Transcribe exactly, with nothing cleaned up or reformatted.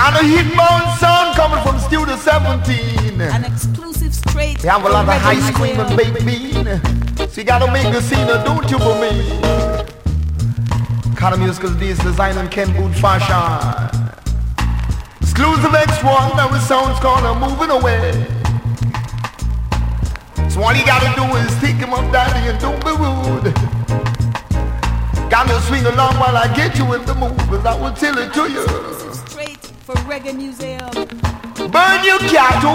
And a hitbound sound coming from Studio seventeen. An exclusive straight. We have a lot of high Reggae screaming baked bean. So you gotta make the scene, don't you for me? Kind of musical these design and Ken Boot fashion. Exclusive X one, now it sounds kinda moving away. So all you gotta do is take him up, daddy, and don't be rude. Gotta swing along while I get you in the mood, cause I will tell it to you. Straight for Reggae Museum. Burn your cat.